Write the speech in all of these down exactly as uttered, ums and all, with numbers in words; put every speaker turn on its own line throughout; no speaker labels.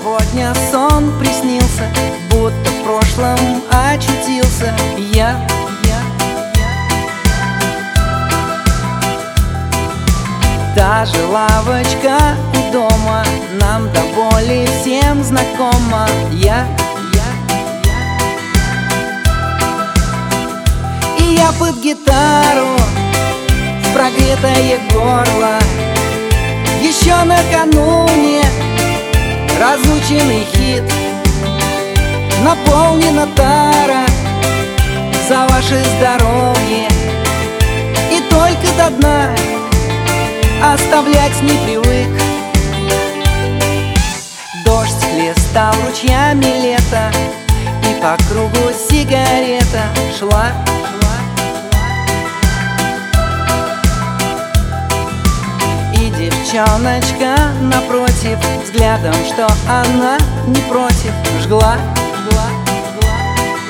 Сегодня сон приснился, будто в прошлом очутился я, я, я. Та же лавочка у дома нам до боли всем знакома. Я, я, я. И я под гитару в прогретое горло. Еще накануне разученный хит наполнена тара за ваше здоровье. И только до дна оставлять не привык. Дождь хлестал ручьями лето, и по кругу сигарета шла, шла. И девчоночка напротив, взглядом, что она не против, жгла, жгла, жгла.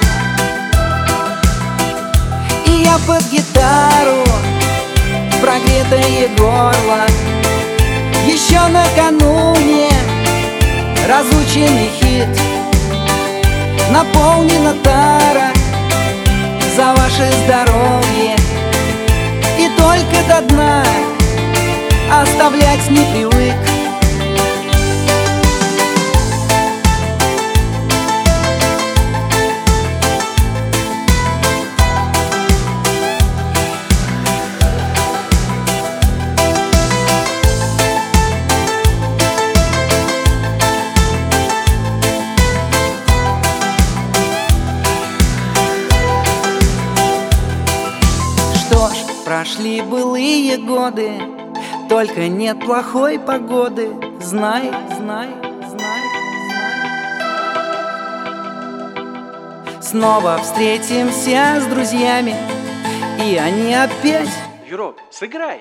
И я под гитару в прогретое горло. Еще накануне разученный хит наполнена тара за ваше здоровье. И только до дна оставлять не привык. Что ж, прошли былые годы, только нет плохой погоды. Знай, знай, знай, знай. Снова встретимся с друзьями, и они опять.
Юрок, сыграй.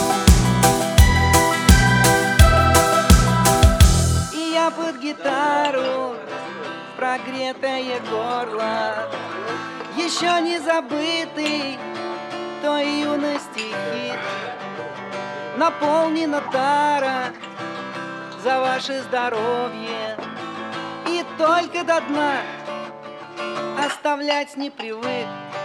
И я под гитару в прогретое горло. Еще не забытый той юности хит наполнена тара за ваше здоровье. И только до дна оставлять не привык.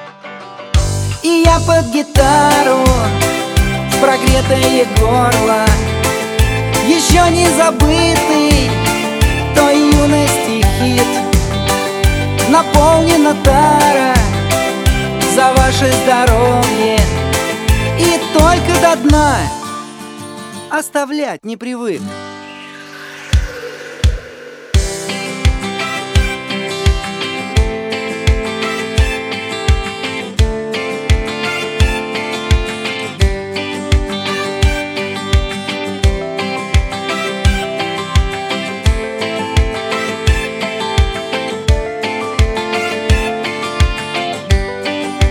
И я под гитару в прогретое горло. Еще не забытый той юности хит наполнена тара за ваше здоровье. И только до дна оставлять не привык.